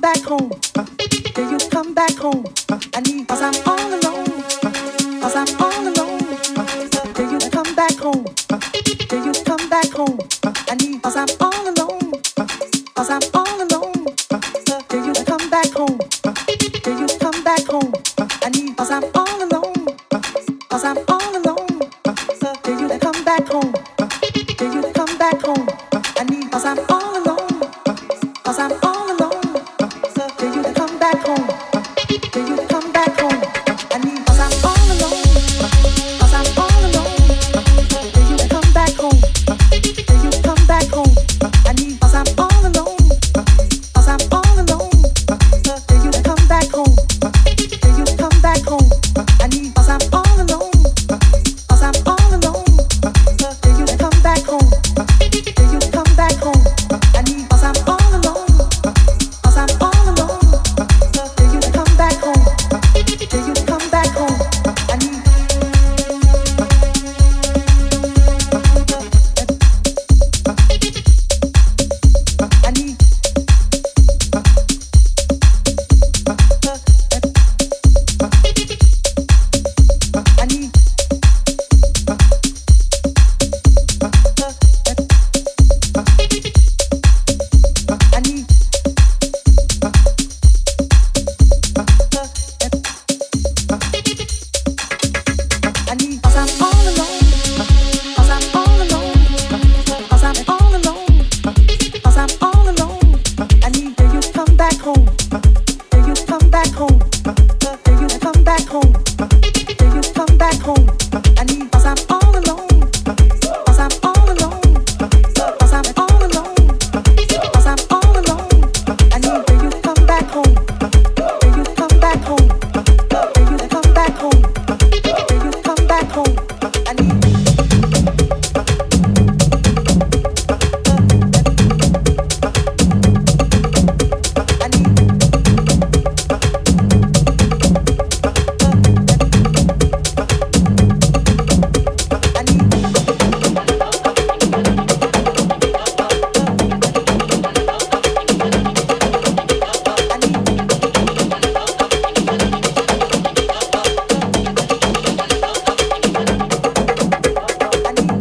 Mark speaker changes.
Speaker 1: back home? Will you come back home? I need, cause I'm all alone. Cause I'm all alone. Will you come back home? Will you come back home? I need, cause I'm all alone. Cause I'm all alone. Will you come back home? Will you come back home? I need, cause I'm all alone. Cause I'm all alone. Will you come back home? Will you come back home? I need, cause I'm all alone. Cause I'm all alone. Will you come back home? Will you